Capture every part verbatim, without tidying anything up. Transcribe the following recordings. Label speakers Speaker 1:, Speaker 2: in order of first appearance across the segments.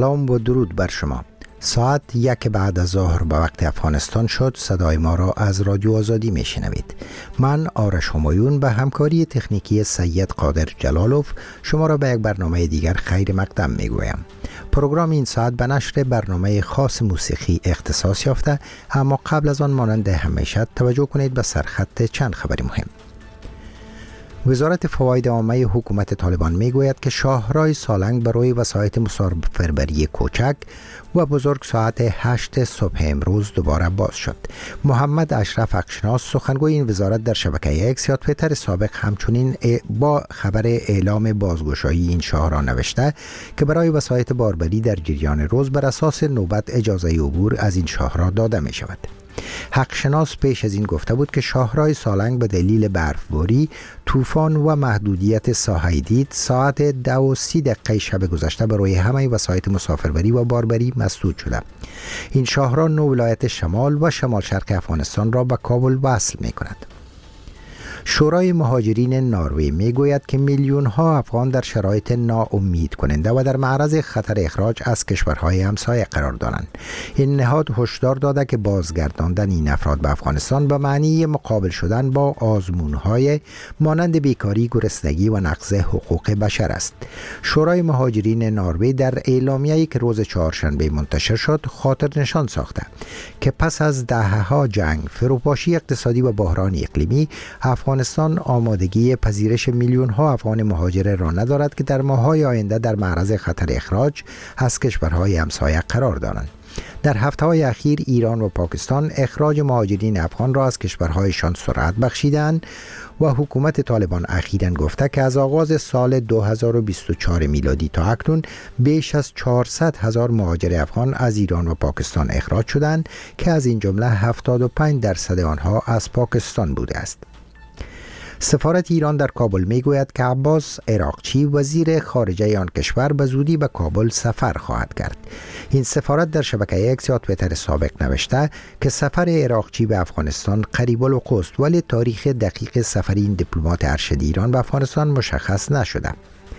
Speaker 1: سلام و درود بر شما. ساعت یک بعد از ظهر به وقت افغانستان شد. صدای ما را از رادیو آزادی می شنوید. من آرش همایون به همکاری تکنیکی سید قادر جلالوف شما را به یک برنامه دیگر خیر مقدم می گویم. پروگرام این ساعت به نشر برنامه خاص موسیقی اختصاص یافته، اما قبل از آن مانند همیشه توجه کنید به سرخط چند خبری مهم. وزارت فواید عامه حکومت طالبان می گوید که شاهراه سالنگ برای وسایط مسافربری کوچک و بزرگ ساعت هشت صبح امروز دوباره باز شد. محمد اشرف حقشناس سخنگوی این وزارت در شبکه اکس یا توییتر سابق همچنین با خبر اعلام بازگشایی این شاهراه نوشته که برای وسایط باربری در جریان روز بر اساس نوبت اجازه عبور از این شاهراه داده می شود. حقشناس پیش از این گفته بود که شاهراه سالنگ به دلیل برفباری، طوفان و محدودیت ساحه دید ساعت دو و سی دقیقه شب گذشته برای همه وسایط مسافربری و باربری مسدود شده. این شاهراه نو ولایت شمال و شمال شرق افغانستان را به کابل وصل می کند. شورای مهاجرین نروژ می گوید که میلیون ها افغان در شرایط ناامید کننده و در معرض خطر اخراج از کشورهای همسایه قرار دارند. این نهاد هشدار داده که بازگرداندن این افراد به افغانستان به معنی مقابل شدن با آزمونهای مانند بیکاری، گرسنگی و نقض حقوق بشر است. شورای مهاجرین نروژ در اعلامیه‌ای که روز چهارشنبه منتشر شد خاطر نشان ساخته که پس از دهه‌ها جنگ، فروپاشی اقتصادی و بحران اقلیمی، افغانستان آمادگی پذیرش میلیون ها افغان مهاجر را ندارد که در ماه‌های آینده در معرض خطر اخراج از کشورهای همسایه قرار دارند. در هفته‌های اخیر ایران و پاکستان اخراج مهاجرین افغان را از کشورهایشان سرعت بخشیدند و حکومت طالبان اخیراً گفته که از آغاز سال دو هزار و بیست و چهار میلادی تا اکنون بیش از چهارصد هزار مهاجر افغان از ایران و پاکستان اخراج شدند که از این جمله هفتاد و پنج درصد آنها از پاکستان بوده است. سفارت ایران در کابل می گوید که عباس عراقچی وزیر خارجه آن کشور به زودی به کابل سفر خواهد کرد. این سفارت در شبکه اکس یا توییتر سابق نوشته که سفر عراقچی به افغانستان قریب الوقوع است، ولی تاریخ دقیق سفر این دیپلمات ارشد ایران به افغانستان مشخص نشده.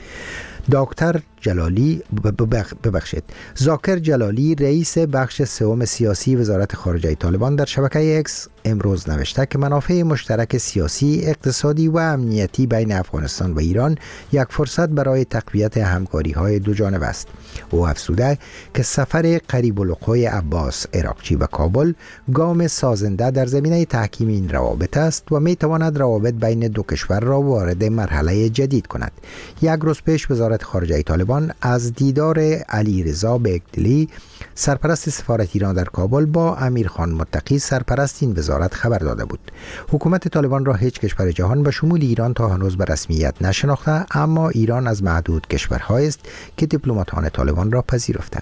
Speaker 1: دکتر جلالی ببخشید زاکر جلالی رئیس بخش سوم سیاسی وزارت خارجه طالبان در شبکه اکس امروز نوشته که منافع مشترک سیاسی، اقتصادی و امنیتی بین افغانستان و ایران یک فرصت برای تقویت همکاری‌های دو جانبه است. او افزوده که سفر قریب الوقوع عباس عراقچی به کابل گام سازنده در زمینه تحکیم این روابط است و می‌تواند روابط بین دو کشور را وارد مرحله جدید کند. یک روز پیش وزارت خارجه طالبان از دیدار علی رضا بیگدلی سرپرست سفارت ایران در کابل با امیر خان متقی سرپرست این وزارت خبر داده بود. حکومت طالبان را هیچ کشور جهان به شمول ایران تا هنوز به رسمیت نشناخته، اما ایران از معدود کشورهایی است که دیپلماتان طالبان را پذیرفته.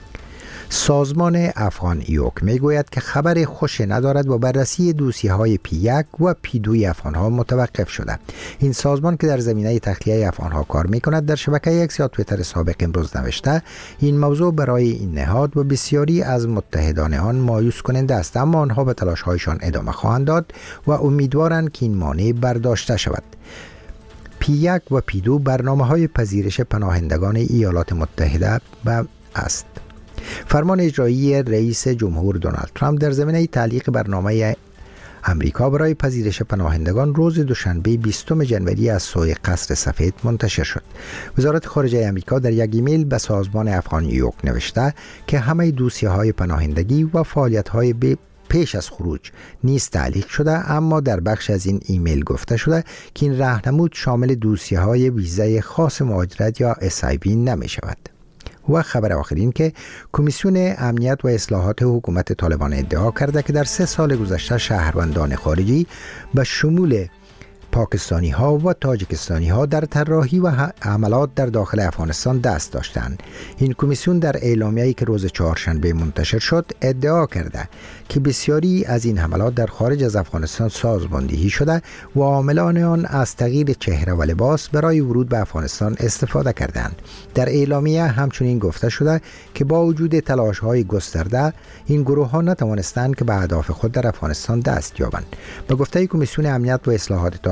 Speaker 1: سازمان افغان ایوک می گوید که خبر خوش ندارد و بررسی دوسیه های پی یک و پی دو افغان ها متوقف شده. این سازمان که در زمینه تخلیه افغان ها کار می کند در شبکه اکس یا توییتر سابق امروز نوشته این موضوع برای این نهاد و بسیاری از متحدان آن مایوس کننده است، اما آنها به تلاش هایشان ادامه خواهند داد و امیدوارند که این مانع برداشته شود. پی یک و پی دو برنامه های پذیرش پناهندگان ایالات متحده است. فرمان اجرایی رئیس جمهور دونالد ترامپ در زمینه تعلیق برنامه امریکا برای پذیرش پناهندگان روز دوشنبه بیستم ژانویه از سوی قصر سفید منتشر شد. وزارت خارجه امریکا در یک ایمیل به سازمان افغان ایوک نوشته که همه دوسیه های پناهندگی و فعالیت های پیش از خروج نیز تعلیق شده، اما در بخش از این ایمیل گفته شده که این راهنمود شامل دوسیه های ویزای خاص مهاجرت یا اس آی وی نمی شود. و خبر آخرین که کمیسیون امنیت و اصلاحات حکومت طالبان ادعا کرده که در سه سال گذشته شهروندان خارجی به شمول پاکستانی ها و تاجیکستانی ها در طراحی و عملات در داخل افغانستان دست داشتند. این کمیسیون در اعلامیه‌ای که روز چهارشنبه منتشر شد ادعا کرده که بسیاری از این حملات در خارج از افغانستان سازماندهی شده و عاملان آن از تغییر چهره و لباس برای ورود به افغانستان استفاده کردند. در اعلامیه همچنین گفته شده که با وجود تلاش‌های گسترده این گروه‌ها نتوانستند که به اهداف خود در افغانستان دست یابند. به گفته کمیسیون امنیت و اصلاحات طالبان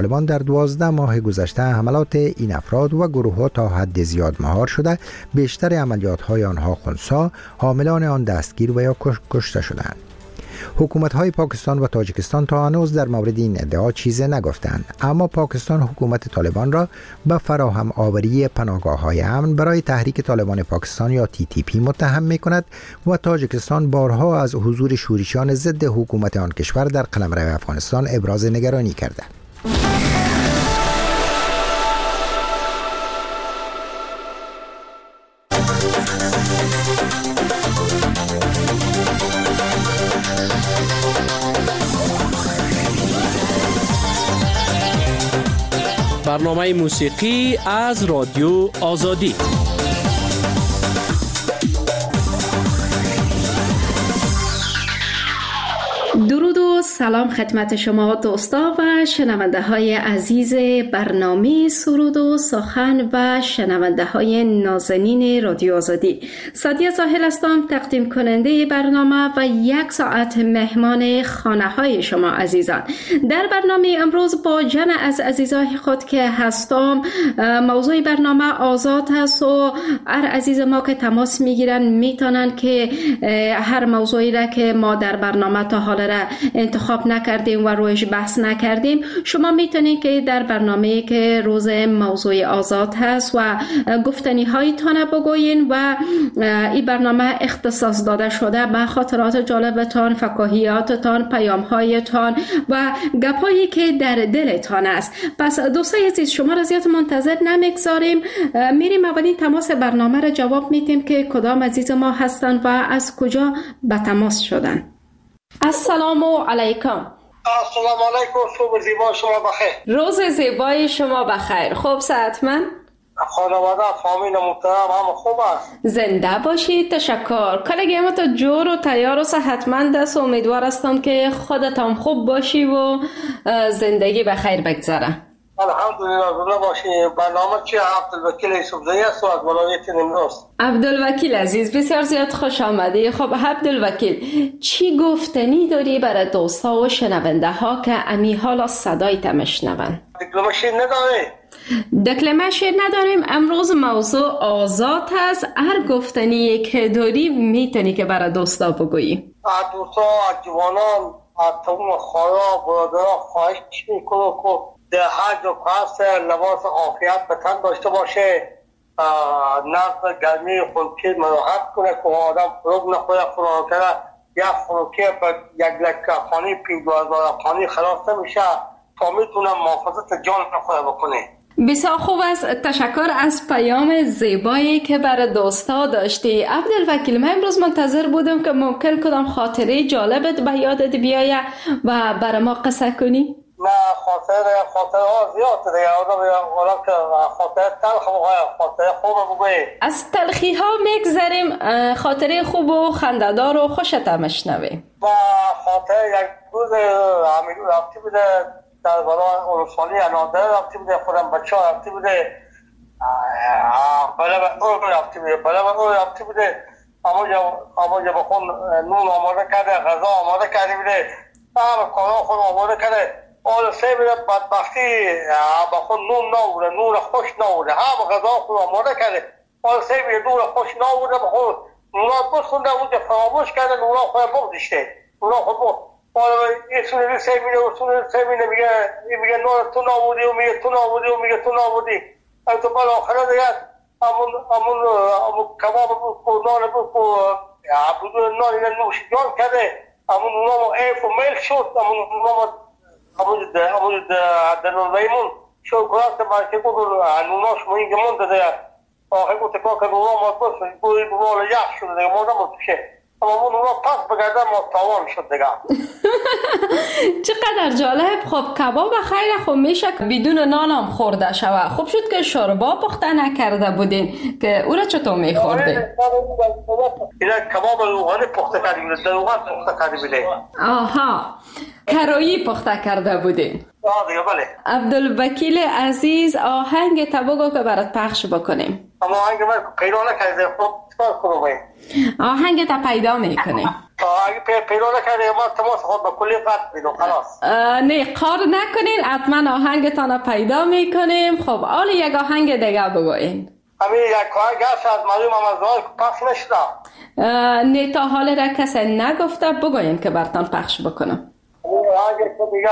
Speaker 1: طالبان در دوازده ماه گذشته حملات این افراد و گروه ها تا حد زیاد مهار شده، بیشتر عملیات های آنها خنثی، حاملان آن دستگیر و یا کشته شدند. حکومت های پاکستان و تاجیکستان تا هنوز در مورد این ادعا چیزی نگفتند، اما پاکستان حکومت طالبان را به فراهم آوری پناهگاه های امن برای تحریک طالبان پاکستان یا تی تی پی متهم می کند و تاجیکستان بارها از حضور شورشیان ضد حکومت آن کشور در قلمرو افغانستان ابراز نگرانی کرده.
Speaker 2: برنامه موسیقی از رادیو آزادی.
Speaker 3: درود و سلام خدمت شما دوستا و شنونده های عزیز برنامه سرود و سخن و شنونده های نازنین رادیو آزادی. سادیه زاهل هستم، تقدیم کننده برنامه و یک ساعت مهمان خانه های شما عزیزان. در برنامه امروز با جمع از عزیزای خود که هستم، موضوع برنامه آزاد هست و هر عزیز ما که تماس میگیرن میتونن که هر موضوعی را که ما در برنامه تا حالا را انتخاب نکردیم و رویش بحث نکردیم، شما میتونید که در برنامه که روز موضوع آزاد هست و گفتنی هایتان بگوین و این برنامه اختصاص داده شده به خاطرات جالبتان، فکاهیاتتان، پیام هایتان و گپایی که در دلتان است. پس دوستای عزیز، شما را زیاد منتظر نمیگذاریم، میریم اولین تماس برنامه را جواب میدیم که کدام عزیز ما هستند و از کجا به تماس شدن. السلام علیکم.
Speaker 4: السلام علیکم. صبح زیبا شما بخیر.
Speaker 3: روز زیبای شما بخیر. خوب صحتمند؟
Speaker 4: خانواده فامیل محترم هم خوب است.
Speaker 3: زنده باشید. تشکر. کلگیم تو جور و تیار و صحتمند است و امیدوار هستم که خودت هم خوب باشی و زندگی بخیر بگذره.
Speaker 4: الحمدلله. زنده باشی. برنامه چی؟ عبدالوکیل یوسفزئی است و از ولایت نیمروز.
Speaker 3: عبدالوکیل عزیز، بسیار زیاد خوش آمدی. خب عبدالوکیل، چی گفتنی داری برای دوستا و شنونده ها که امی حالا صدایت میشنون؟
Speaker 4: دکلمشین نداری؟
Speaker 3: دکلمشین نداریم. امروز موضوع آزاد هست، هر گفتنی که داری میتونی که برای دوستا بگویی.
Speaker 4: از دوستا، از جوانان، از تمام خواهرها برادرها خواهش میکنم که در هر جا که لباس عافیت به تن داشته باشه، نفس گرمی خونکی مراحت کنه که آدم فروغ نخوره. قرآن کرده یک فروکی پر یک لکه افغانی پی دو هزار افغانی خلاص نمیشه تا میتونه محافظت جان نخوره بکنه.
Speaker 3: بسیار خوب است. تشکر از پیام زیبایی که برای دوستا داشتی. عبدالوکیل، من امروز منتظر بودم که ممکن کدام خاطره جالبت به یادت بیایه و برای ما قصه کنی.
Speaker 4: نه، خاطر خاطره ها زیاد دیگه. آدم که خاطره تلخ بگوید، خاطره خوب بگوید.
Speaker 3: از تلخی ها میگذریم، خاطره خوب و خنده‌دار و خوشت هم شنویم.
Speaker 4: و خاطره یک روز همیدو رفتی بوده در برای اروسانی انادر رفتی بوده، خودم بچه ها رفتی بوده، بله به اون رفتی بوده بله به اون رفتی بوده اما جا بخون نون آماده کرده، غذا آماده کرده بوده، همه کارا خود آماده کرده. آل سه میره بدبختی بخون نون نبوده، نون خوش نبوده، همه غذا خود آماده کرده. آل سه میره نون خوش نبوده، بخون نونا بسخونده اونجا فراموش کرده، نونا خود بغدشته، نونا خود بغد. آل این سونه سه میره و سونه سه میره میگه میگه نون تو نبودی و میگه تو نبودی و میگه تو نبودی. تو بل آخره دیگه همون همون کباب بود نان بود بدون نان اینه نوش جان کرده. همون نونا ما ایف و میل شد، همون نونا ما همون در میمون شکرات که بود نونا شما اینجا مونده دیگه. آخه بود تکا که نونا ما بس بوی بوال یخ شده دیگه، ما نمون توشه. اما اون نونا پس بگرده ما تاوان شد دیگه.
Speaker 3: چقدر جالب. خب کباب خیلی خوب میشه بدون نان هم خورده شوه. خوب شد که شوربا پخته نکرده بودین که او را چطور میخوردین؟
Speaker 4: اینه کباب روغانی پخته کرده بوده، در روغن پخته کرده بوده.
Speaker 3: آها، کرویی پخته کرده بودین.
Speaker 4: آه دیگه بله.
Speaker 3: عبدالوکیل عزیز، آهنگ تبگو که برات پخش بکنیم.
Speaker 4: اما آهنگ من پیدا نکرده. خب چکار کنم؟
Speaker 3: آهنگ تا پیدا میکنی؟
Speaker 4: اگه پیدا نکرده ما تماس خود به کلی قطع میدم خلاص.
Speaker 3: نه قار نکنین، حتما آهنگتان پیدا میکنیم. خب حالا یک آهنگ دیگه بگوین.
Speaker 4: همین یک آهنگ هست از معلوم امازوهای که پخش نشده.
Speaker 3: نه تا حال را کسی نگفته، بگوین که برتان پخش بکنم.
Speaker 4: آهنگ که دیگه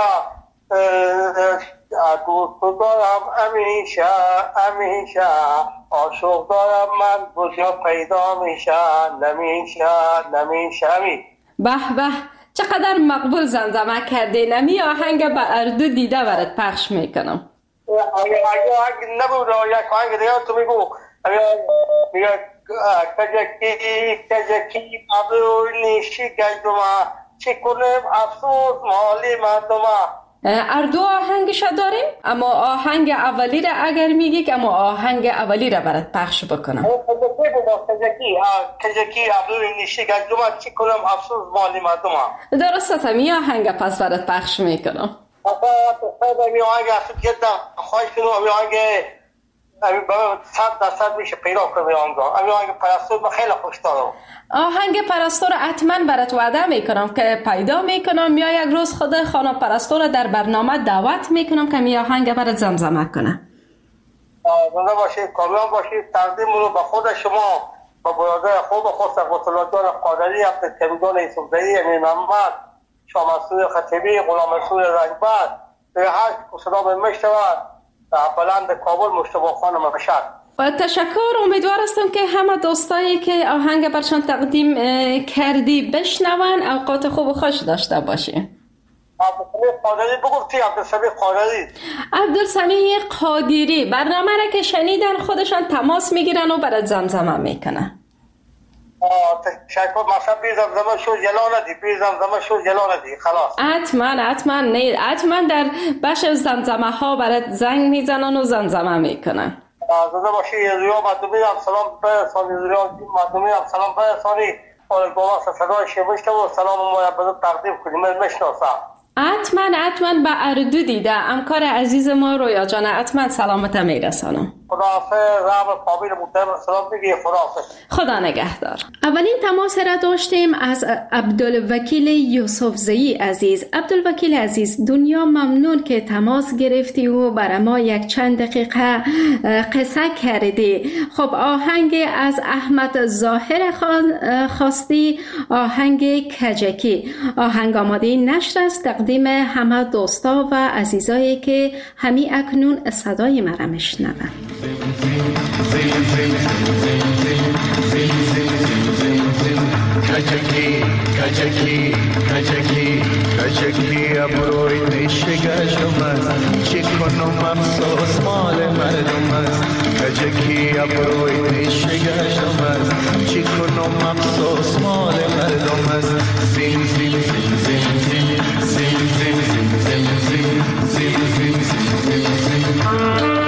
Speaker 4: دوست دارم همیشه همیشه، عاشق دارم من کجا پیدا میشه، نمیشه نمیشه. همی
Speaker 3: به به چقدر مقبول زمزمه کردی. نمی آهنگ به اردو دیده برات پخش میکنم.
Speaker 4: اگه آهنگ نبود یک آهنگ دیگه تو میگو میگه کجکی کجکی ابرو نیشی گیدوما، چی کنم افسوس مالی مردمه.
Speaker 3: اردو آهنگش داریم، اما آهنگ اولی را اگر میگی که اما آهنگ اولی را برات پخش بکنم.
Speaker 4: کجکی بود کجکی کجکی ابرو نیشی گیدوما، چی کنم افسوس مالی مردمه.
Speaker 3: درست است، می آهنگ پس برات پخش میکنم.
Speaker 4: آقا تو می آهنگ اصلا جدا خواهش کنم می آهنگ صد درصد میشه پیدا کنم. آهنگ آهنگ پرستو من خیلی خوش دارم.
Speaker 3: آهنگ پرستو رو حتما برات وعده میکنم که پیدا میکنم، یا یک روز خود خانم پرستو رو در برنامه دعوت میکنم که می آهنگ برات زمزمه کنه.
Speaker 4: زنده باشید، کامیاب باشید. تقدیم رو به خود شما، با برادر خود و خود سقوط الله جان قادری، عبدالکریم جان یوسفزئی، امین محمد، شاه منصور خطیبی، غلام رسول رنجبر، به هر که صدا به میشنود، بلند کابل مجتبی خان مشهد.
Speaker 3: و تشکر. امیدوار هستم که همه دوستایی که آهنگ برشان تقدیم کردی بشنون، اوقات خوب و خوش داشته باشی.
Speaker 4: عبدالسمیع قادری بگفتی؟ عبدالسمیع قادری
Speaker 3: عبدالسمیع قادری برنامه را که شنیدن خودشان تماس میگیرن و برات زمزمه میکنن.
Speaker 4: تشکر. مثلا بی زمزمه شو جلا ندی، بی زمزمه شو جلا ندی خلاص.
Speaker 3: حتما حتما نه حتما در بخش زمزمه ها برات زنگ میزنن و زمزمه میکنن.
Speaker 4: زنده باشی. ریا مردمی هم سلام برسانی، ریا مردمی هم سلام برسانی. آره گواه صدای شمشته و سلام ما باید تقدیم کنیم. من میشناسم.
Speaker 3: حتما حتما به اردو دیده همکار عزیز ما رویا جان، حتما سلامت میرسانم.
Speaker 4: خداحافظ. رب قابل محترم سلام بگی. خداحافظ.
Speaker 3: خدا نگهدار. اولین تماس را داشتیم از عبدالوکیل یوسفزئی عزیز. عبدالوکیل عزیز، دنیا ممنون که تماس گرفتی و برای ما یک چند دقیقه قصه کردی. خب آهنگ از احمد ظاهر خواستی، آهنگ کجکی. آهنگ آماده نشر است، تقدیم همه دوستا و عزیزایی که همی اکنون صدای مرا میشنوند.
Speaker 5: کجکی کجکی کجکی کجکی ابروی نشگشم است، چی کنم افسوس مال مردم است. کجکی ابروی نشگشم است، چی کنم افسوس مال مردم است. زین زین زین زین زین زین زین زین زین زین زین زین.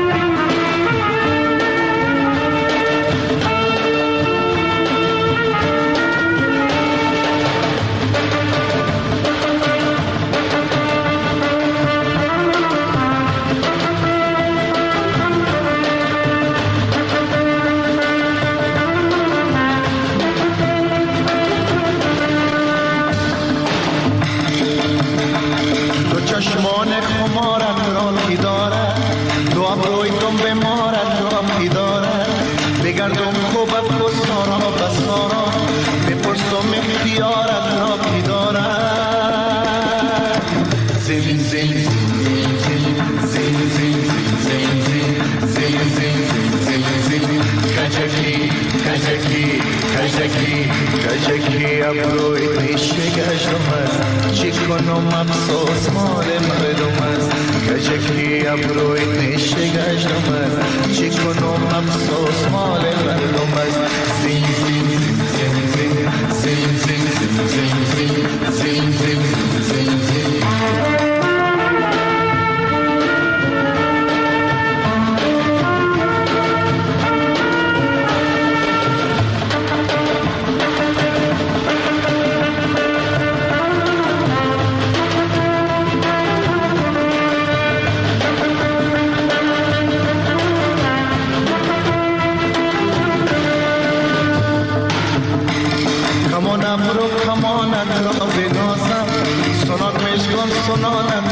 Speaker 5: چشمان خمارت را کی دارد، دو ابروی دم به مارت را کی دارد. بگردم خوبت و سارا بسارا، بپرسم اختیارت را کی دارد. زین زین زین زین زین زین زین زین زین کجکی کجکی کجکی کجکی ابروی نشگشم است، چی کنم افسوس مال مردم است. کجکی ابروی نشگشم است، چی کنم افسوس مال مردم است. زین زین زین زین زین زین زین زین زین زین زین.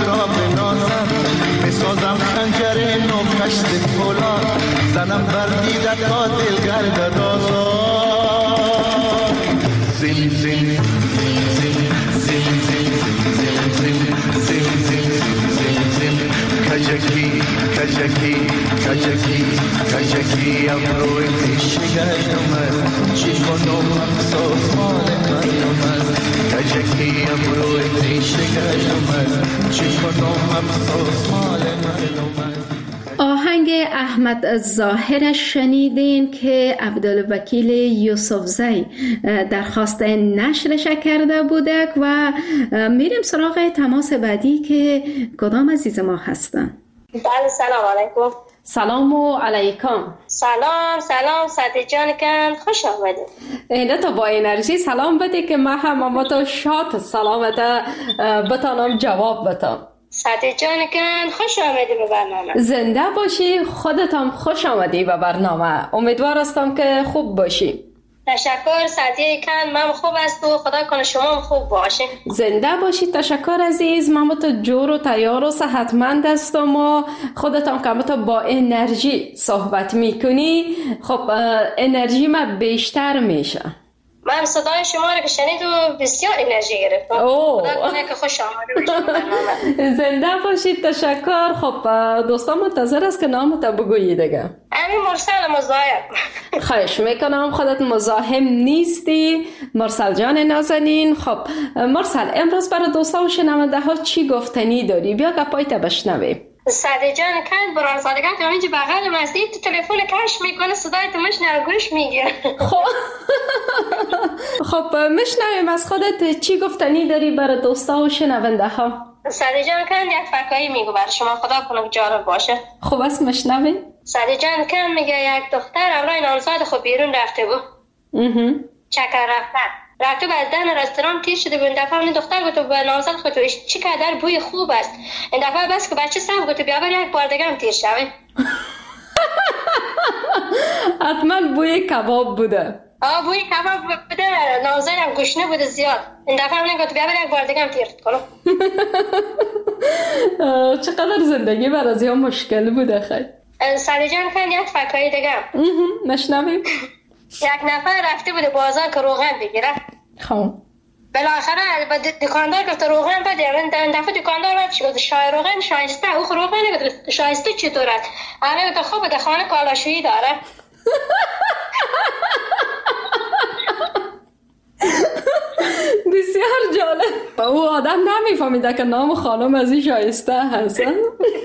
Speaker 5: را بنازم، بسازم خنجر نو کشت فولاد، زنم بر دیده تا دلگرد آزاد. زین زین زین زین زین زین زین زین زین زین زین زین کجکی کجکی کجکی کجکی ابروی پیشگرم چی کنم افسوس مال مردم کجکی ابروی پیشگرم چی کنم افسوس مال مردم.
Speaker 3: آهنگ احمد ظاهر شنیدین که عبدالوکیل یوسفزی درخواست نشرش کرده بودک و میریم سراغ تماس بعدی که کدام عزیز ما هستن.
Speaker 6: بله سلام علیکم.
Speaker 3: سلام و علیکم.
Speaker 6: سلام سلام سعدی جان کن خوش آمدید.
Speaker 3: اینه تو با انرژی سلام بده که من هم اما تو شاد سلامت بتانم جواب بتام.
Speaker 6: سعدی جان کن خوش آمدی به برنامه.
Speaker 3: زنده باشی، خودت هم خوش آمدی به برنامه. امیدوار هستم که خوب باشی.
Speaker 6: تشکر سعدی کن، من خوب است و خدا کنه شما هم خوب باشین.
Speaker 3: زنده باشی. تشکر عزیز. من تو جور و تیار و صحتمند هستم و خودت هم که تو با انرژی صحبت میکنی، خب انرژی من بیشتر میشه.
Speaker 6: من صدای شما رو که شنید و بسیار انرژی گرفتم. خدا کنه که خوش آمده باشید برنامه.
Speaker 3: زنده باشید. تشکر. خب دوستان منتظر است که نامت بگویی دیگه.
Speaker 6: امین مرسل مزاحم.
Speaker 3: خواهش میکنم. خودت مزاحم نیستی مرسل جان نازنین. خب مرسل امروز برای دوستان و شنونده ها چی گفتنی داری؟ بیا گپایت بشنویم.
Speaker 6: سعدی جان کند برای صادقت همینجا بغل مسجد تو تلفن کش میکنه، صدای تو مشنوه گوش میگیره.
Speaker 3: خب خب مشنویم از خودت چی گفتنی داری برای دوستا و شنونده ها.
Speaker 6: سعدی جان کند یک فکایی میگو برای شما، خدا کنه جالب باشه.
Speaker 3: خوب است میشنویم.
Speaker 6: سعدی جان کند میگه یک دختر اولای نامزاد خود بیرون رفته بود.
Speaker 3: اها
Speaker 6: چکر رفتن رفته بعد دن رستوران تیر شده بود. این دفعه این دختر گفت به نامزد خود چی قدر بوی خوب است. این دفعه بس که بچه صاحب گفت بیا بر یک بار دیگه هم تیر شوه.
Speaker 3: حتما بوی کباب بوده.
Speaker 6: آه بوی کباب بوده. نامزد هم گشنه بوده زیاد. این دفعه هم گفت بیا بر یک بار دیگه هم تیر کنم.
Speaker 3: چقدر زندگی برای زیاد مشکل بوده خیلی.
Speaker 6: سعدی جان کن یک فکایی دیگه
Speaker 3: نشنویم.
Speaker 6: یک نفر رفته بوده بازار که روغن بگیره.
Speaker 3: خب
Speaker 6: بالاخره با دکاندار گفت روغن بده. این دفعه دکاندار رفت گفت شای روغن شایسته. او روغن گفت شایسته چطور است؟ همه گفت خوبه در خانه کالاشویی داره.
Speaker 3: بسیار جالب. او آدم نمیفهمیده که نام خانم از این شایسته هست.
Speaker 6: او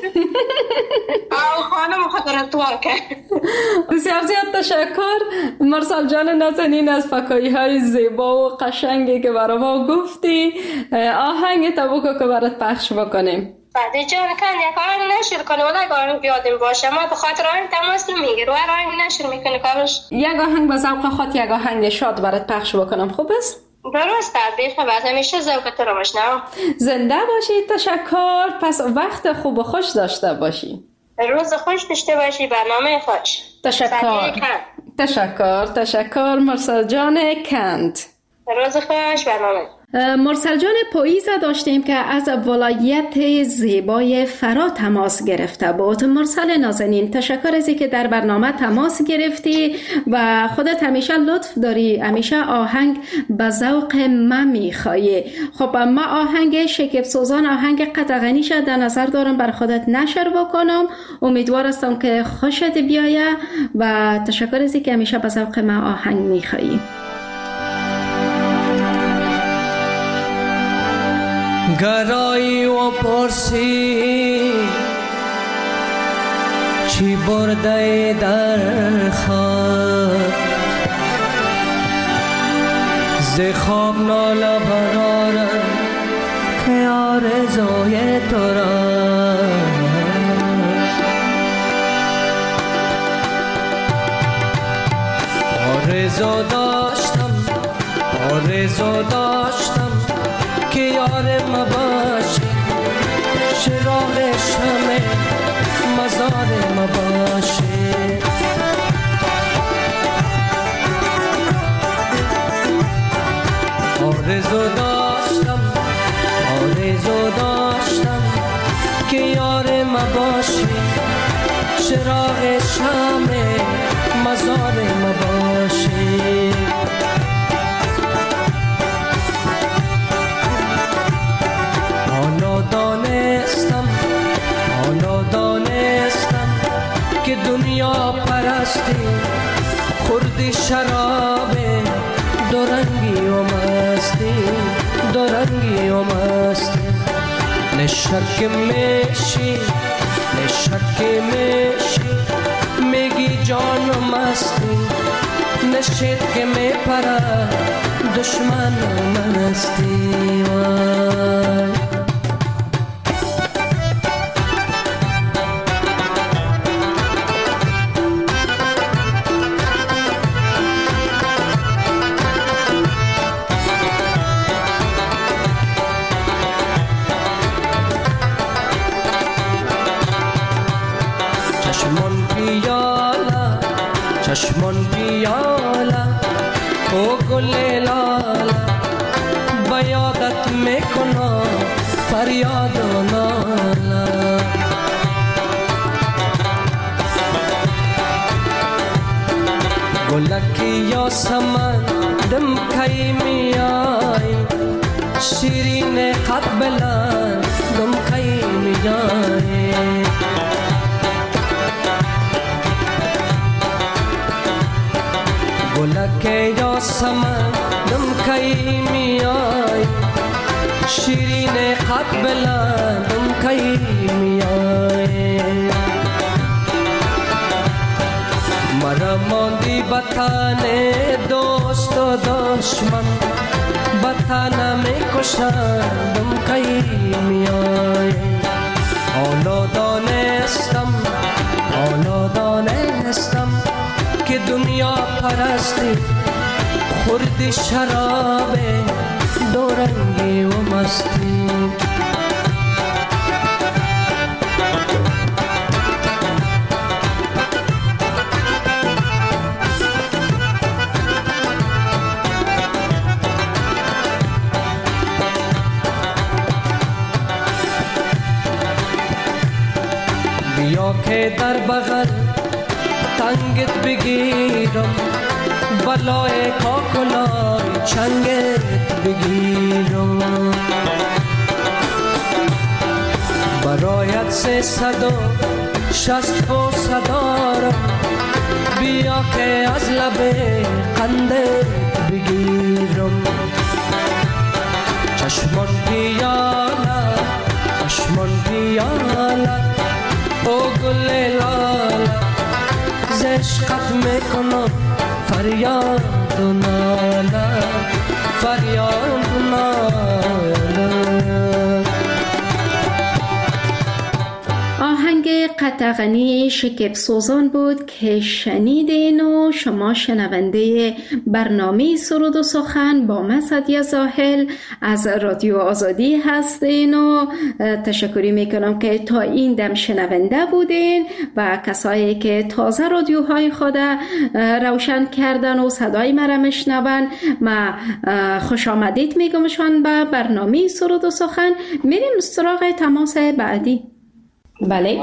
Speaker 6: خانم خود رتوار کرد.
Speaker 3: بسیار زیاد تشکر مرسل جان نازنین از فکایی های زیبا و قشنگی که برای ما گفتی. آهنگ تبوکو که برات پخش بکنیم.
Speaker 6: سعدی جان کن یک آهنگ نشر کنه ولی یک آهنگ بیادیم باشه. ما به خاطر آهنگ تماس نمیگیر و هر آهنگ نشر میکنه کارش.
Speaker 3: یک آهنگ به ذوق خاط یک آهنگ شاد برات پخش بکنم. خوب است؟
Speaker 6: درست تدبیر بعد همیشه ذوق تو رو مشنوم.
Speaker 3: زنده باشی. تشکر. پس وقت خوب و خوش داشته باشی.
Speaker 6: روز خوش داشته باشی. برنامه خوش.
Speaker 3: تشکر. تشکر. تشکر مرسل جان کند.
Speaker 6: روز خوش. برنامه
Speaker 3: مرسل جان پاییزه داشتیم که از ولایت زیبای فرا تماس گرفته بود. مرسل نازنین تشکر از اینکه در برنامه تماس گرفتی و خودت همیشه لطف داری، همیشه آهنگ به ذوق من میخوایی. خب ما آهنگ شکیب سوزان، آهنگ قطغنی شد در نظر دارم بر خودت نشر بکنم. امیدوار هستم که خوشت بیایه و تشکر از اینکه همیشه به ذوق من آهنگ میخوایی.
Speaker 7: گرایی و پرسی چی برده در خواب ز خواب ناله برارم که آرزوی تو را آرزو داشتم آرزو داشتم که یارم باشه چراغ شمع مزارم باشه آرزو داشتم آرزو داشتم مباشی، چراغ شمع مزار مباشی. حالا دانستم حالا دانستم که دنیا پرستی خوردی شراب دورنگی و مستی، دورنگی و مستی. نشک میشی نشک میشی میگی جان مستی، نشید که میپره دشمن مستی. وای چشمان پیاله او گل لاله بیادت میکنم فریاد و ناله. گلکی یاسمن دم کی میای، شیرین قد بلند دم کی میای. گلک یاسمن دم کی میای، شیرین قد بلند دم کی میای. مرا ماندی بطن دوست و دشمن، بطن میکشن دم کی میای. حالا دانستم حالا دانستم که دنیا پرستی خوردی شراب دورنگی و مستی. بیا که در بغل تنگت بگیرم، بلای کاکلای چنگت بگیرم. برایت سه صد و شست و صدارم، بیا که از لب قندت بگیرم. چشمان پیاله چشمان پیاله او گل لاله، عشقت میکنم فریاد و ناله، فریاد و ناله.
Speaker 3: آهنگ قطغنی شکیب سوزان بود که شنیدین و شما شنونده برنامه سرود و سخن با من سعدیه زاهل از رادیو آزادی هستین و تشکری میکنم که تا این دم شنونده بودین و کسایی که تازه رادیوهای خود روشن کردن و صدای مرا میشنون. ما خوش آمدید میگمشان به برنامه سرود و سخن. میریم سراغ تماس بعدی. بله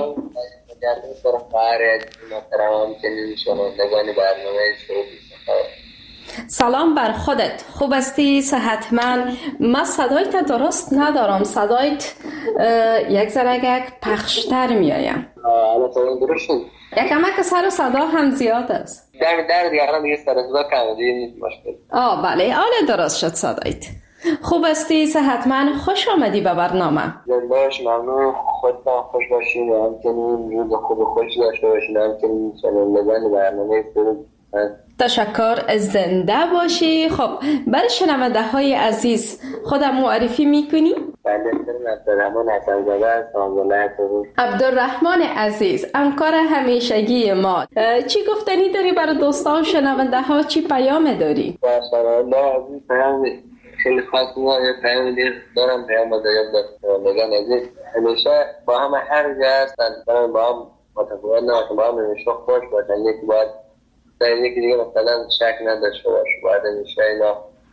Speaker 3: سلام بر خودت، خوب استی؟ صحتمند؟ من صدایت درست ندارم، صدایت یک ذره پخشتر میایم. یک کمک سر و صدا هم زیاد است.
Speaker 8: در در دیگران دیگه سر صدا کم دیگه مشکل.
Speaker 3: آه بله، حالا درست شد صدایت. خوب استی؟ صحتمند؟ خوش آمدی به برنامه.
Speaker 8: زندهاش ممنون، خودتان خوش باشین و همچنین روز خوب خوش داشته باشین، همچنین شنوندگان برنامه سرود.
Speaker 3: تشکر، زنده باشی. خب برای شنونده های عزیز خودم معرفی میکنی؟
Speaker 8: بله، عبدالرحمن حسن‌زاده هستم.
Speaker 3: عبدالرحمن عزیز، همکار همیشگی ما، چی گفتنی داری برای دوستان و شنونده ها؟ چی پیام داری؟
Speaker 8: با شنونده عزیز پیام خیلی خاص می‌کنم، یه پیام دیگه دارم، پیام دارم شنوندگان عزیز همیشه با هم هر جا هستن، برای با هم متفاوت نباشن، با هم همیشه خوش باشن. یکی باید در یکی دیگه مثلا شک نداشته باشه، باید همیشه اینا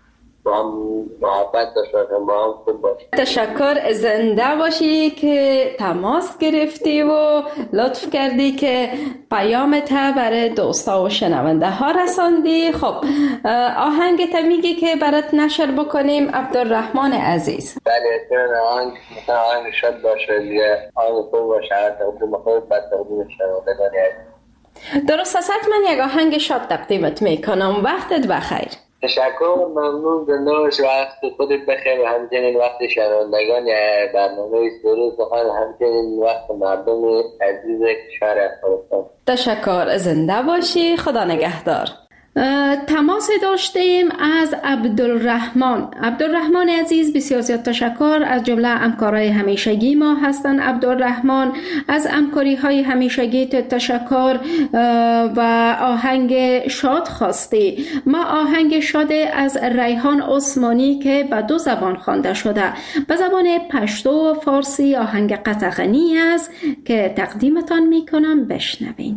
Speaker 8: با هم محبت داشته باشیم، با هم خوب باشیم.
Speaker 3: تشکر، زنده باشی که تماس گرفتی و لطف کردی که پیامت برای دوستا و شنونده ها رساندی. خب آهنگت میگی که برات نشر بکنیم عبدالرحمن عزیز.
Speaker 8: بله اتمنان آهنگ مثلا آهنگ شد باشه دیگه، آهنگ خوب باشه، هر تقدیم خود بد تقدیم شنوندگانی عزیز.
Speaker 3: درست است، من یک آهنگ شاد تقدیمت میکنم. وقتت بخیر.
Speaker 8: تشکر، ممنون، زنده باش، وقت خودت بخیر و همچنین وقت شنوندگان برنامه سرود سخن، همچنین وقت مردم عزیز کشور افغانستان.
Speaker 3: تشکر، زنده باشی، خدا نگهدار. تماس داشتیم از عبدالرحمن. عبدالرحمن عزیز بسیار زیاد تشکر، از جمله همکارای همیشگی ما هستن. عبدالرحمن از همکاری های همیشگی تشکر و آهنگ شاد خواستی. ما آهنگ شاد از ریحان عثمانی که به دو زبان خوانده شده، به زبان پشتو و فارسی، آهنگ قطغنی است که تقدیمتان میکنم، بشنوین.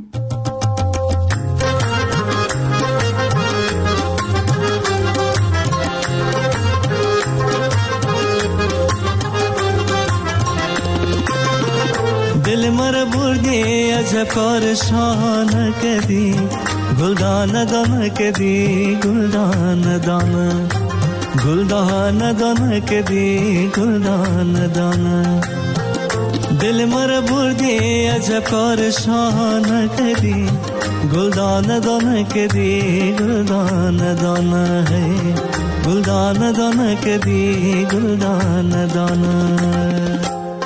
Speaker 9: دل مر بردی عجب کار شانه کدی، گلدان دانه کدی، گلدان دانه، گلدان دانه کدی، گلدان دانه. دل مر بردی عجب کار شانه کدی، گلدان دانه کدی، گلدان دانه ہے، گلدان دانه کدی، گلدان دانه.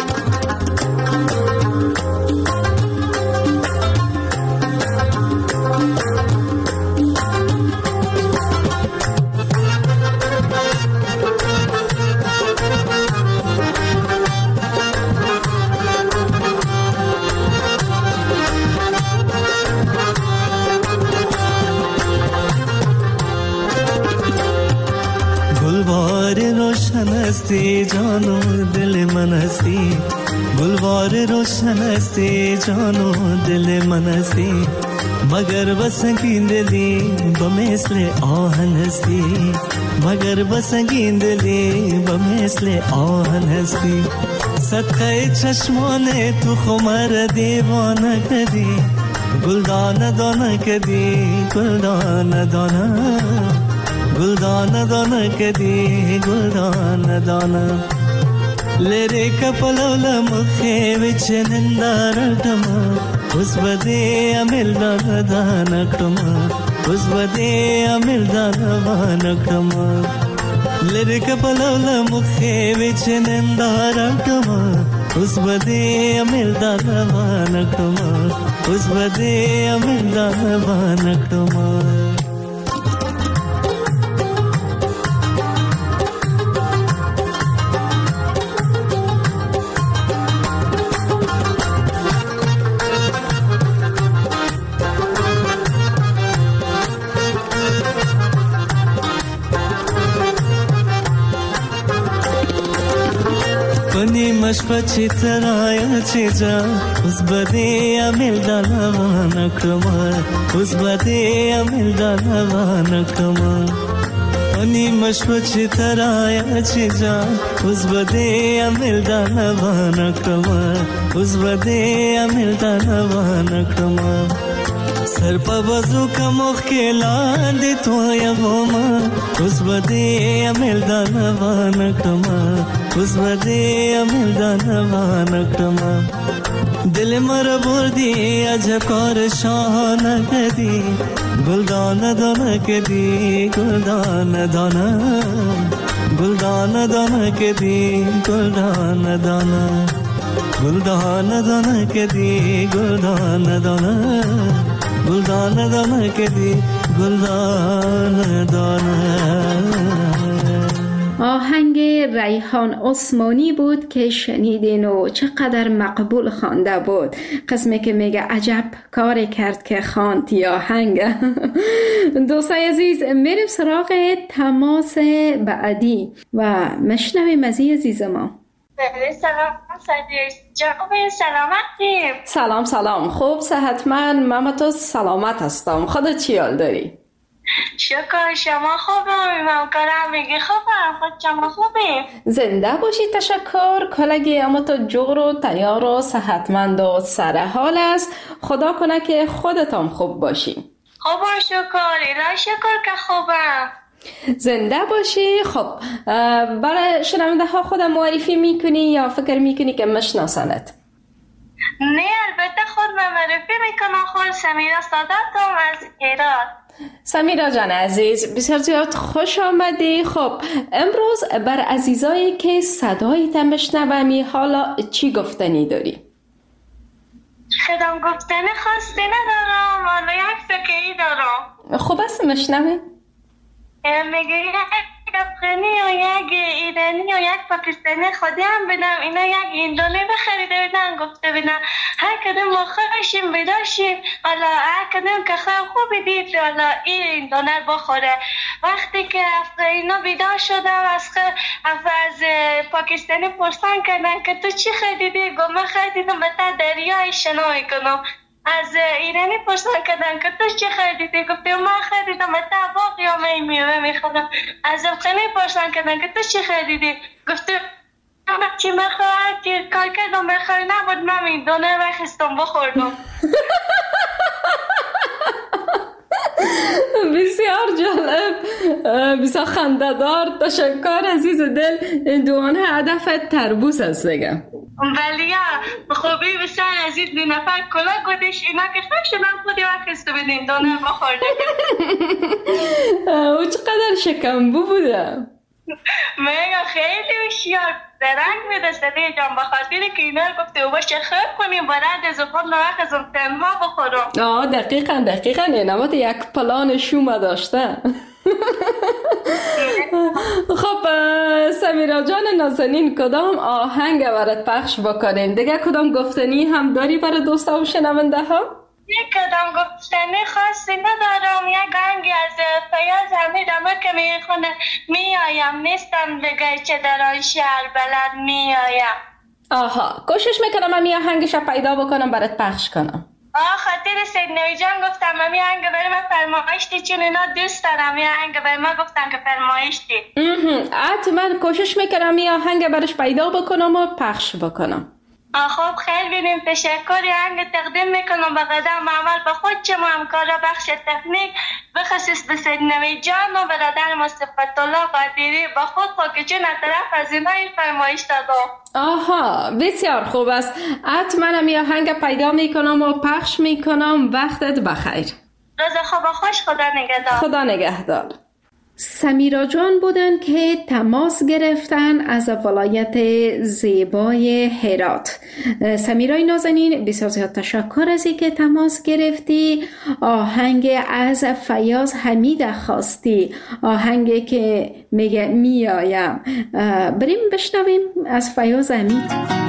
Speaker 9: हस्ती जानो दिल मन हस्ती, गुलवार रोशन हस्ती जानो दिल मन हस्ती, मगर बस गिंदली बमेसले आहन हस्ती, मगर बस गिंदली बमेसले आहन हस्ती. सदक़े चश्माने तू खुमर दीवाना कदी, गुलदान दाना कदी, गुलदान दाना, गुलदान दाना कदी, गुलदान दाना. लेरे कपलोल मुखे विच निंदारटमा, उस बदे अमिल दानकटमा, उस बदे अमिल दानकटमा. लेरे कपलोल मुखे विच निंदारटमा, उस बदे अमिल दानकटमा, उस बदे अमिल दानकटमा. मशपची तराया चेजा, उस बदे अमिल दानवान क्रमा, उस बदे अमिल दानवान क्रमा. अनि मशपची तराया चेजा, उस बदे अमिल दानवान क्रमा, उस बदे अमिल दानवान क्रमा. सर पर बजू का मुख्किला दे तो या वोमा, उस बदे अमिल दानवान क्रमा, उस बदे अमिल दानवान क्रमा. दिल मर बुर्दी अजब कौर शान कदी, गुलदान दाना कदी, गुलदान दाना, गुलदान दाना कदी, गुलदान दाना, गुलदान दाना कदी, गुलदान दाना, गुलदान दाना कदी, गुलदान दाना.
Speaker 3: آهنگ ریحان عثمانی بود که شنیدین و چقدر مقبول خوانده بود. قسمی که میگه عجب کاری کرد که خواند یا آهنگ. دوستای عزیز، میریم سراغ تماس بعدی و مشنویم از عزیز ما.
Speaker 6: سلام جناب، سلامتیم؟
Speaker 3: سلام سلام، خوب صحتمند، من تو سلامت هستم. خودت چی حال داری؟
Speaker 6: شکر شما خوبم، همکارم میگه خوبم، خود شما خوبیم؟
Speaker 3: زنده باشی. تشکر کلگی، اما تو جور و تیار و صحتمند و سرحال است. خدا کنه که خودتان خوب باشی.
Speaker 6: خوبم شکر، الهی شکر که خوبم.
Speaker 3: زنده باشی. خب برای شنونده ها خودم معرفی میکنی یا فکر میکنی که مشناسنت؟
Speaker 6: نه البته خود من معرفی میکنم. خود سمیرا ساداتم از هرات.
Speaker 3: سمیرا جان عزیز، بسیار زیاد خوش آمدی. خب امروز بر عزیزایی که صدایت میشنومی حالا چی گفتنی داری؟
Speaker 6: خودم گفتنی خواستی ندارم، حالا یک فکری دارم.
Speaker 3: خوب است میشنوی؟
Speaker 6: میگه یک افغانی و یک ایرانی و یک پاکستانی خودی هم بدم، اینا یک ایندونه بخریده بدن، گفته بدن هر کدوم ما خوشیم بداشیم، حالا هر کدوم که خواه خوبی دید حالا این ایندونه بخوره. وقتی که اینا بیدار شدم از از پاکستانی پرسان کردن که تو چی خریدی؟ گفت من خریدم به تا دریای شنا میکنم. از ایرانی پرسان کردن که تو چی خریدی؟ گفتم من خریدم تا باقی و می میوه میخورم. از افغانی پرسان کردن که تو چی خریدی؟ گفتم من چی میخواد که کار کردم بخوری نبود، من این دونه بخستم بخوردم.
Speaker 3: بسیار جالب، بسیار خنده‌دار. تشکر عزیز دل. این دوانه هدف تربوس است دیگه.
Speaker 6: ولی خوبی بسیار عزیز دو نفر کلا گودش اینا که خوش شدن خودی وقت بدین دونه بخورده.
Speaker 3: او چقدر شکمبو بوده.
Speaker 6: میگه خیلی هوشیار درنگ میده سدی جان، بخاطر که اینا گفته او باشه خیلی کنیم برد از خود نوخ از اون تنها بخورم.
Speaker 3: آه دقیقا دقیقا اینمات یک پلان شوم داشته. خب سمیرا جان نازنین، کدام آهنگ برات پخش بکنیم؟ دیگه کدام گفتنی هم داری برای دوستا و شنونده ها؟
Speaker 6: یک کدام گفتنی خاصی ندارم. یک آهنگی از فیاض حمید اما که میخونه میایم نیستم بگرچه در آن شهر بلد میایم.
Speaker 3: آها، کوشش میکنم من آهنگش پیدا بکنم برات پخش کنم.
Speaker 6: آه خاطر سید نوی جان گفتم من می آهنگ برای من فرمایشتی، چون اینا دوست دارم می آهنگ برای من گفتم که فرمایشتی.
Speaker 3: حتما کوشش میکنم می آهنگ برش پیدا بکنم و پخش بکنم.
Speaker 6: آه خب خیلی بینیم، تشکری آهنگ تقدیم میکنم به قدم عمل به خود چما همکارا بخش تکنیک، بخصوص به سید نوی جان و برادر ما صفت الله قادری به خود خود که از طرف از اینا این فرمایش دادم.
Speaker 3: آها بسیار خوب است. حتما می آهنگ پیدا میکنم و پخش میکنم. وقتت بخیر.
Speaker 6: روز خوب خوش. خدا نگهدار.
Speaker 3: خدا نگهدار. سمیرا جان بودن که تماس گرفتن از ولایت زیبای هرات. سمیرای نازنین بسیار زیاد تشکر از اینکه تماس گرفتی. آهنگ از فیاض حمید خواستی، آهنگی که میگه میایم. بریم بشنویم از فیاض حمید.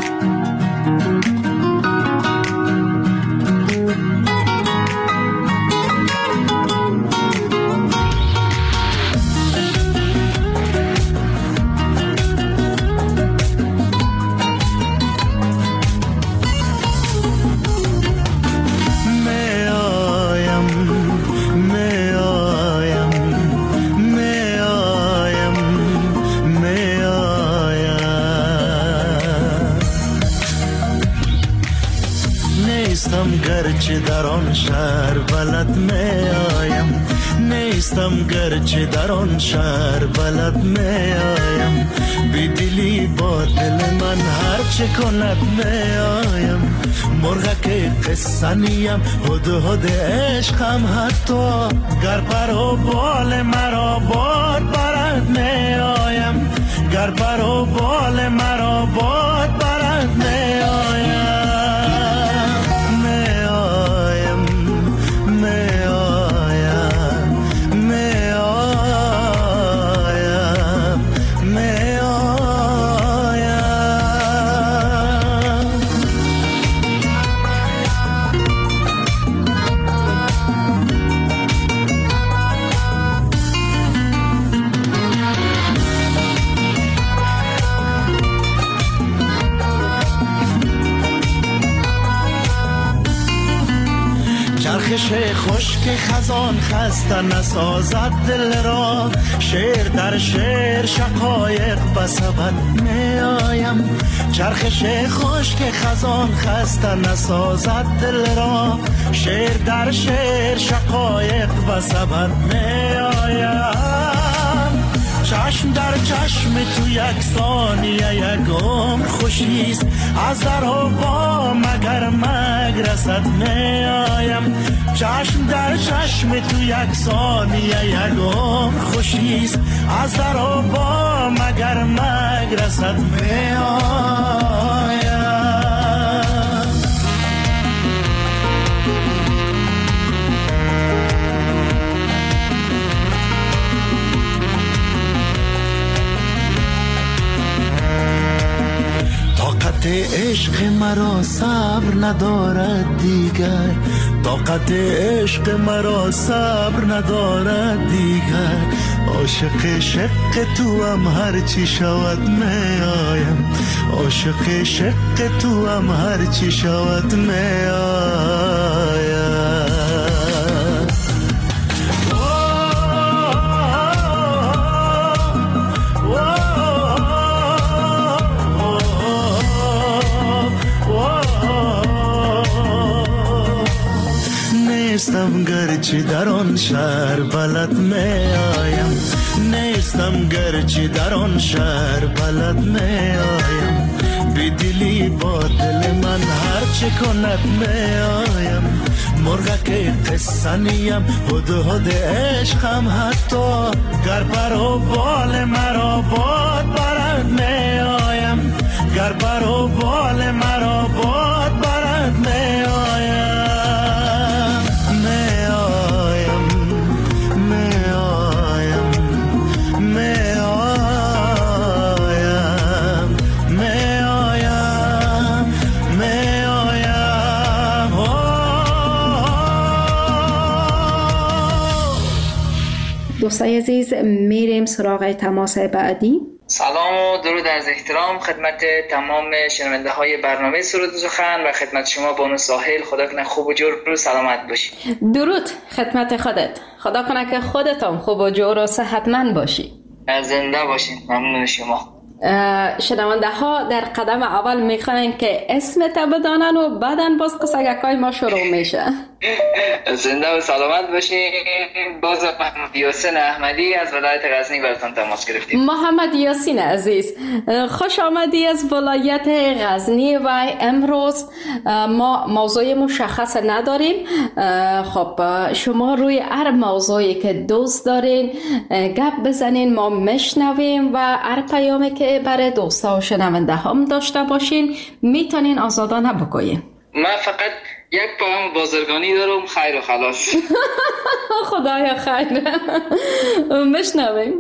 Speaker 5: گرچه در آن شهر بلد می آیم، نیستم گرچه در آن شهر بلد می آیم، بی دلی با دل من هر چه کند می آیم، مرغک قصه نیم هد هد عشقم، حتی گر پر و بال مرا باد برد می آیم، گر پر و بال مرا باد برد می آیم. چرخش خشک خزان خسته نسازد دل را، شعر در شعر شقایق بسبد می آیم. چرخش خشک خزان خسته نسازد دل را، شعر در شعر شقایق بسبد می آیم. چشم در چشم تو یک ثانیه یک عمر خوشیست، از در و با مگر مگرست می آیم. چشم در چشم تو یک ثانیه یک عمر خوشیست، از در و با مگر مگرست می آیم. طاقت عشق مرا صبر ندارد دیگر، طاقت عشق مرا صبر ندارد دیگر. عاشق شق تو هم هر چی شود می آیم، عاشق شق تو هم هر چی شود می آیم. نیستم گرچه در آن شهر بلد می آیم، نیستم گرچه در آن شهر بلد می آیم. بی دلی با دل من هر چه کند می آیم. مرغک قصه نیم هد هد عشقم، حتی گر پر و بال مرا باد برد می آیم، گر پر و بال مرا باد برد می آیم.
Speaker 3: دوستای عزیز، میریم سراغ تماس بعدی.
Speaker 10: سلام و درود از احترام خدمت تمام شنونده های برنامه سرود و سخن و خدمت شما بانو ساحل. خدا کنه خوب و جور و سلامت باشی.
Speaker 3: درود خدمت خودت. خدا کنه که خودت هم خوب و جور و صحتمند باشی.
Speaker 10: زنده باشین. ممنون شما.
Speaker 3: شنونده ها در قدم اول میخواین که اسمت بدانن و بعداً باز قصگکای ما شروع میشه.
Speaker 10: زنده و سلامت باشین. باز محمد یاسین احمدی از ولایت غزنی براتون تماس گرفتیم.
Speaker 3: محمد یاسین عزیز، خوش آمدی از ولایت غزنی و امروز ما موضوع مشخص نداریم. خب شما روی هر موضوعی که دوست دارین گپ بزنین، ما میشنویم و هر پیامی که برای دوستا و شنونده هم داشته باشین میتونین آزادانه بگوین.
Speaker 10: من فقط یک پیام بازرگانی دارم، خیر و خلاص.
Speaker 3: خدایا خیر. میشنویم.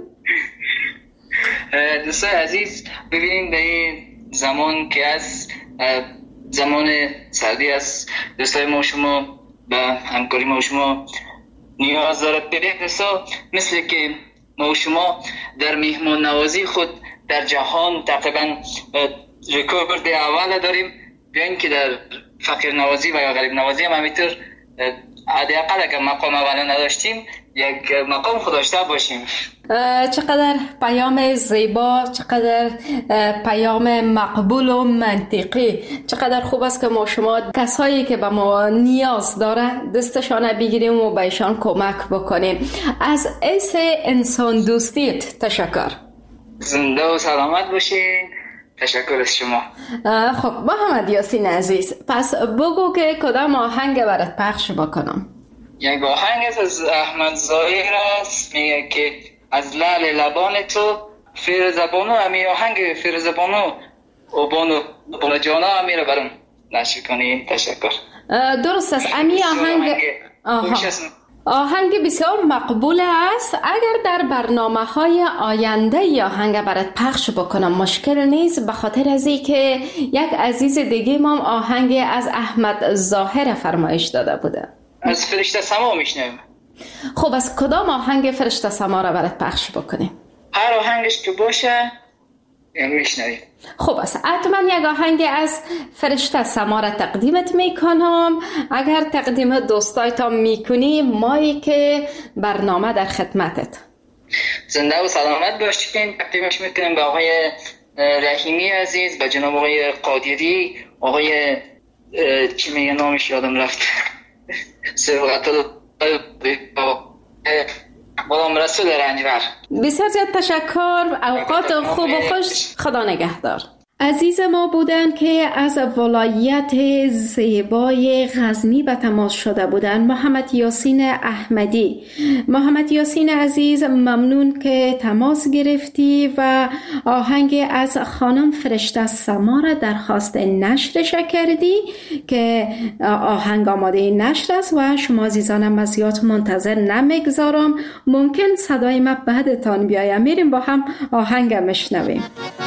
Speaker 10: دوستای عزیز، ببینیم به این زمان که از زمان سردی است، دوستای ما شما و همکاری ما شما نیاز داره. ببینیم دوستا، مثل که ما شما در مهمان نوازی خود در جهان تقریبا رکورد اول داریم، بیاین که در فقیر نوازی و یا غریب نوازی هم همینطور حداقل اگر مقام اول نداشتیم یک مقام خود داشته باشیم.
Speaker 3: چقدر پیام زیبا، چقدر پیام مقبول و منطقی. چقدر خوب است که ما شما کسایی که به ما نیاز داره دستشان بگیریم و بهشان کمک بکنیم. از ایس انسان دوستیت تشکر.
Speaker 10: زنده و سلامت باشین. تشکر از شما.
Speaker 3: خب محمد یاسین عزیز، پس بگو که کدام آهنگ برات پخش بکنم.
Speaker 10: یک آهنگ از احمد ظاهر است، میگه که از لعل لبان تو فیر زبانو، همی آهنگ فیر زبانو و بانو بانو جانا همی رو برام نشر کنین. تشکر.
Speaker 3: درست است. امی آهنگ آها. آهنگ بسیار مقبول است. اگر در برنامه های آینده یا آهنگ برات پخش بکنم مشکل نیست، به خاطر از اینکه یک عزیز دیگه ما آهنگ از احمد ظاهر فرمایش داده بوده.
Speaker 10: از فرشته سما میشنویم.
Speaker 3: خب از کدام آهنگ فرشته سما را برات پخش بکنیم؟
Speaker 10: هر آهنگش که باشه میشنویم.
Speaker 3: خوب است. حتما یک آهنگ از فرشته سما تقدیمت میکنم. اگر تقدیم دوستایتان میکنی، مایی که برنامه در خدمتت.
Speaker 10: زنده و سلامت باشین. تقدیمش میکنیم به آقای رحیمی عزیز، به جناب آقای قادری، آقای چی میگه نامش یادم رفت سبقت غلام رسول رنجبر.
Speaker 3: بسیار زیاد تشکر. اوقات خوب و خوش. خدا نگهدار. عزیز ما بودند که از ولایت زیبای غزنی به تماس شده بودند. محمد یاسین احمدی. محمد یاسین عزیز، ممنون که تماس گرفتی و آهنگ از خانم فرشته سما را درخواست نشرش کردی که آهنگ آماده نشر است و شما عزیزانم از زیاد منتظر نمیگذارم. ممکن صدای ما بعدتان بیاید. میریم با هم آهنگ میشنویم.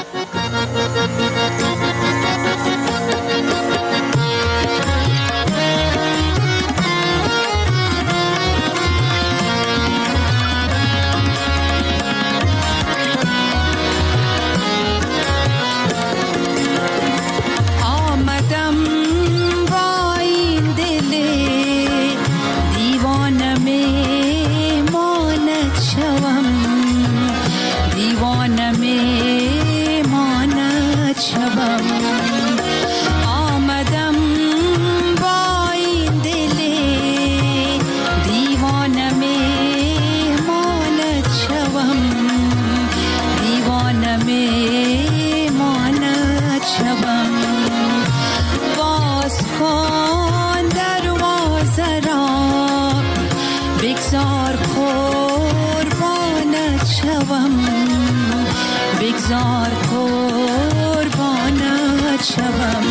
Speaker 11: بگذار قربانت شوم.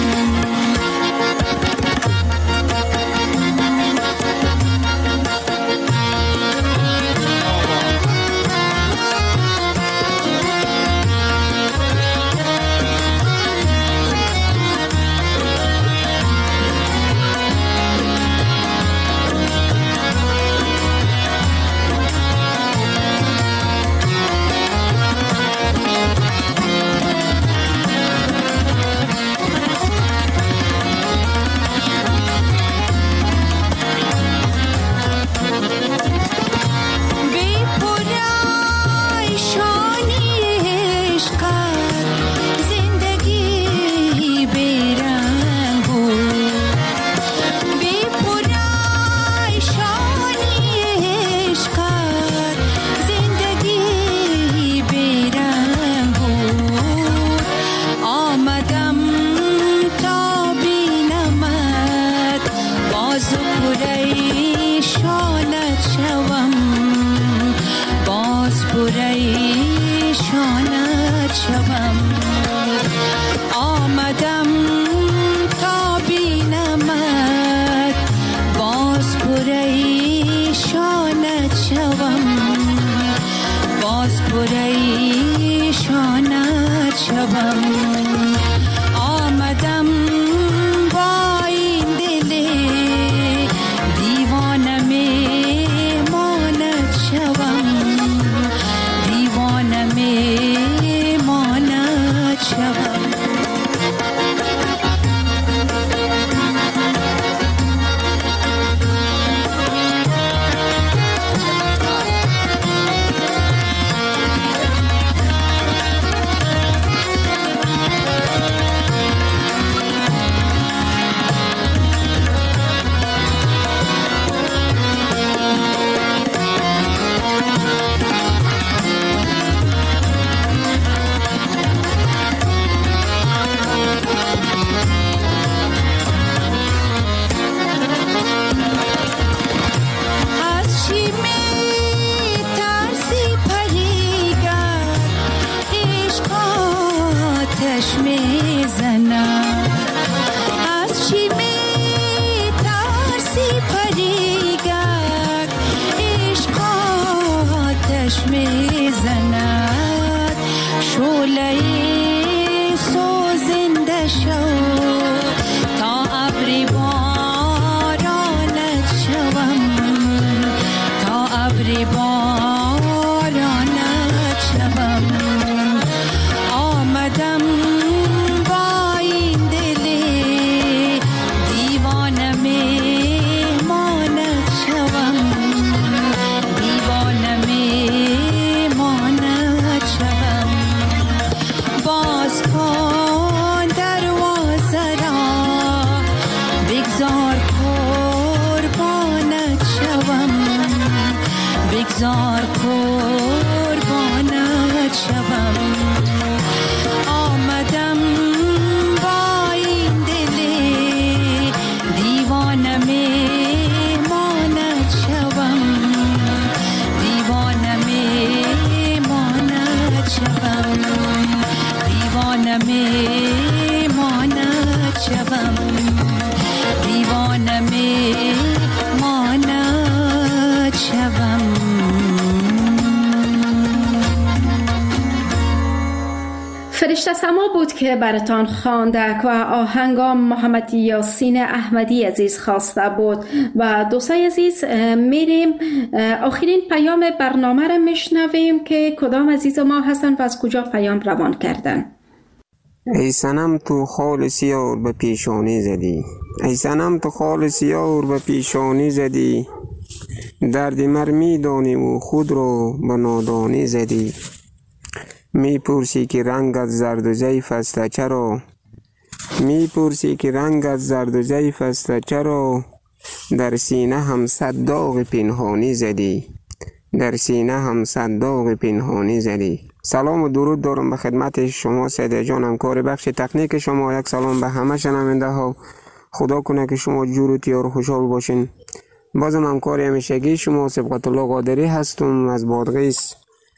Speaker 3: فرشته سما بود که براتان خواندک و آهنگام محمد یاسین احمدی عزیز خواسته بود. و دوستای عزیز میریم آخرین پیام برنامه را میشنویم که کدام عزیز ما هستن و از کجا پیام روان کردن.
Speaker 11: ای صنم تو خال سیار به پیشانی زدی، ای صنم تو خال سیار به پیشانی زدی، درد مرمی دانی و خود رو به نادانی زدی. می پرسی که رنگت زرد و ضعیف است چرا، می پرسی که رنگت زرد و ضعیف است چرا، در سینه هم صد داغ پنهانی زدی، در سینه هم صد داغ پنهانی زدی. سلام و درود دارم به خدمت شما سیده جان، همکار بخش تکنیک شما. یک سلام به همه شنونده ها. خدا کنه که شما جور و تیار و خوشحال باشین. بازم همکار همیشگی شما سبقت الله قادری هستم از بادغیس.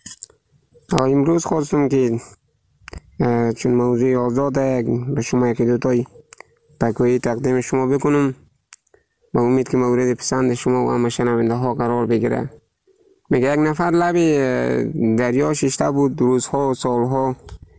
Speaker 11: امروز خواستم که چون موضوع آزاده به شما یکی دوتای پکویی تقدیم شما بکنم، با امید که مورد پسند شما و همه شنونده ها قرار بگیره. میگه یک نفر لب دریا ششته بود روزها و سالها.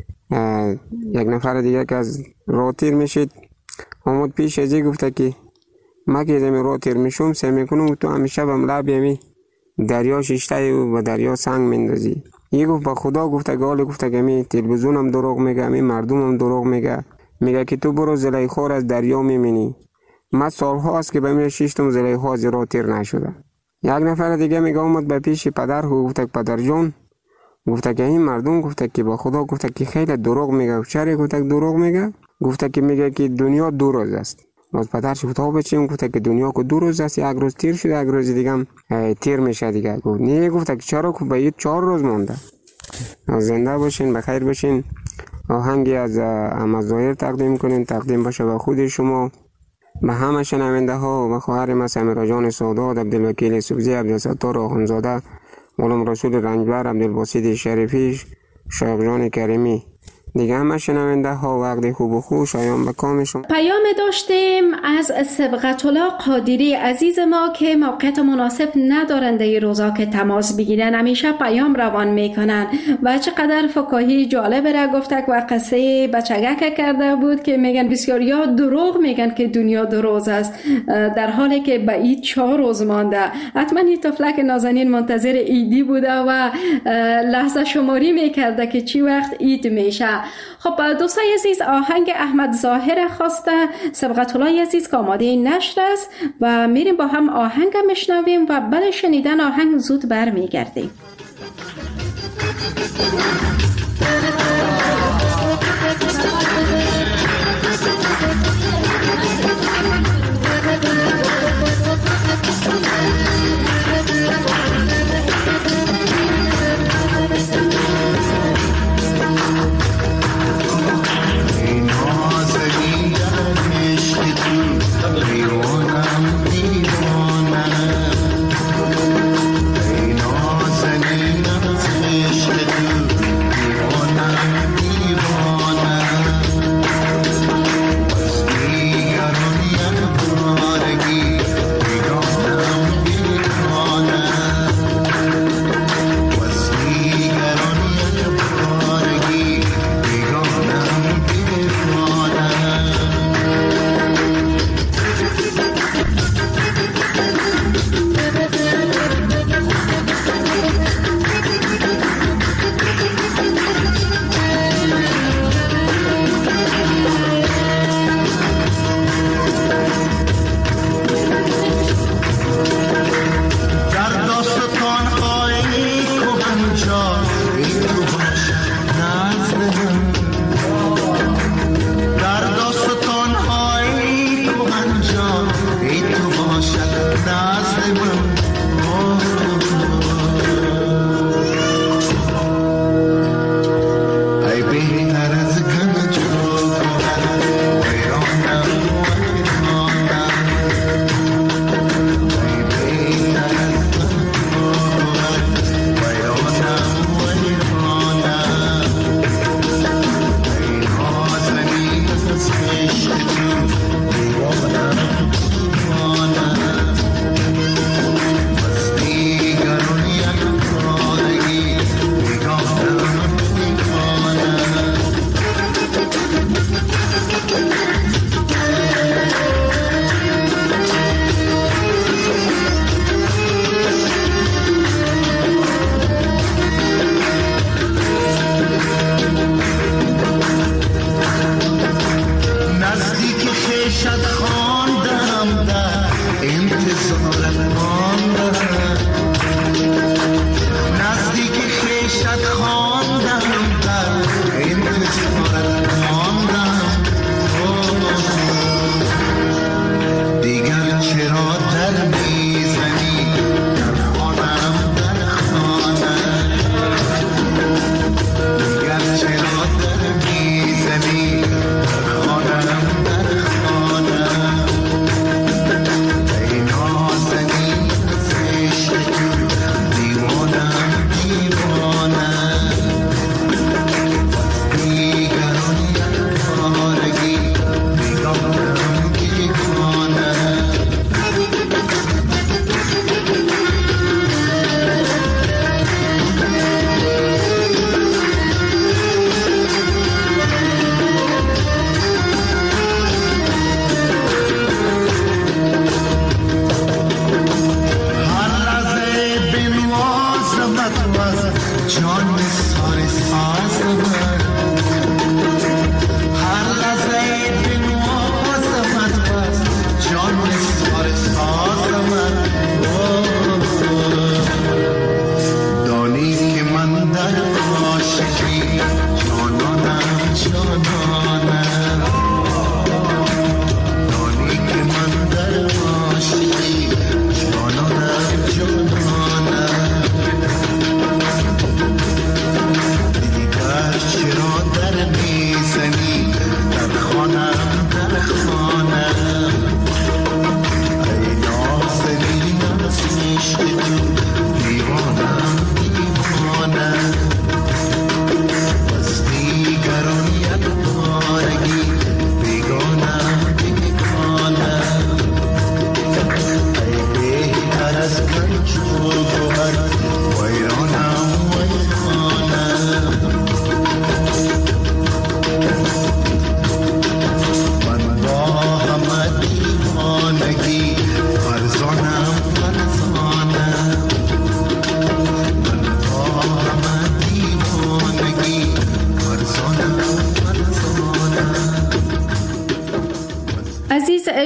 Speaker 11: یک نفر دیگه که از راه تیر میشید آمد پیش ازی گفته که ما که زمین راه تیر میشم سعی میکنم تو همیشه بم لب یمی دریا ششته و دریا سنگ میندازی. یه گفت با خدا گفته گاله گفته که می تلویزیون هم دروغ میگه، می مردم هم دروغ میگه. میگه که تو برو زلیخا از دریا میبینی. من سالها است که به من شیشتم زلیخا از راه تیر نشده. یک نفر دیگه میگه اومد به پیش پدر و گفته پدر جان، گفته که این مردم گفته که با خدا گفته که خیلی دروغ میگه. چرا گفته دروغ میگه؟ گفته که میگه که دنیا دو روز است. باز پدرش گفته بچیم گفته که دنیا کو دو روز است، یک روز تیر شده یک روز دیگه هم تیر میشه دیگه. گفت نه، گفته که چرا کو به چهار روز مونده. زنده باشین، بخیر باشین. آهنگی از احمد ظاهر تقدیم کنین، تقدیم باشه به خود شما، به همه شنونده ها، و خواهر ما سمیرا جان سادات، عبدالوکیل سبزی، عبدالستار آخوندزاده، مولانا رسول رنجبر، عبدالباسط شریفی، شایق جان کریمی، دیگه همه شنونده ها وقت خوب و خوش شایان به کام شما.
Speaker 3: پیام داشتیم از سبقت الله قادری عزیز ما که موقعیت مناسب ندارند در روزا که تماس بگیرن، همیشه پیام روان میکنن و چقدر فکاهی جالب را گفته و قصه بچگک کرده بود که میگن بسیاریا دروغ میگن که دنیا دو روز است، در حالی که به عید چهار روز مانده. حتما این طفلک نازنین منتظر عیدی بوده و لحظه شماری میکرده که چی وقت عید میشه. خب دوستای عزیز، آهنگ احمد ظاهر خواسته سبقت الله عزیز که آماده نشر است و میریم با هم آهنگ میشنویم و بعد شنیدن آهنگ زود برمیگردیم.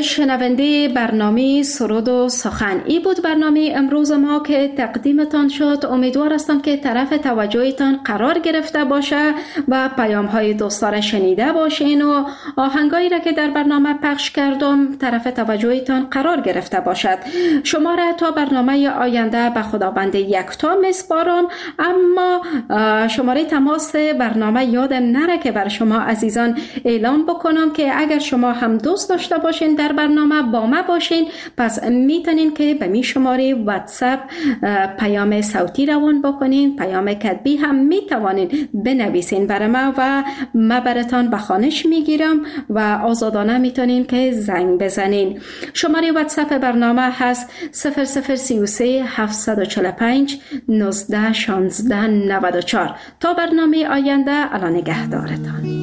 Speaker 3: شنونده برنامه سرود و سخن، ای بود برنامه امروز ما که تقدیمتان شد. امیدوار هستم که طرف توجهتان قرار گرفته باشه و پیام های دوستان شنیده باشین و آهنگایی را که در برنامه پخش کردم طرف توجهتان قرار گرفته باشد. شما را تا برنامه آینده به خداوند یکتا میسپارم، اما شماره تماس برنامه یادم نره که بر شما عزیزان اعلام بکنم که اگر شما هم دوست داشته باشین در برنامه با ما باشین، پس میتونین که به می شماره واتساپ پیام صوتی روان بکنین، پیام کتبی هم میتوانین بنویسین برای ما و ما براتان به خوانش میگیرم و آزادانه میتونین که زنگ بزنین. شماره واتساپ برنامه هست صفر صفر سی و سه هفتصد و چهل و پنج نوزده شانزده نود و چهار. تا برنامه آینده، الان نگهدارتان.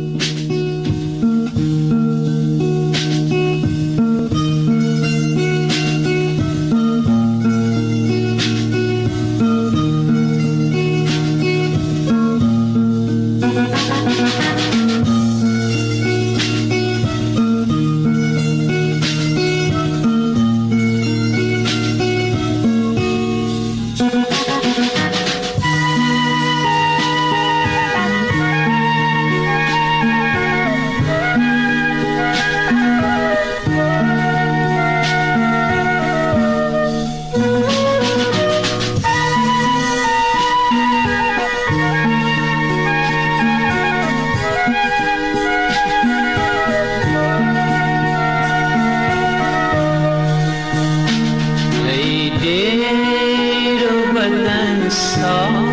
Speaker 9: Star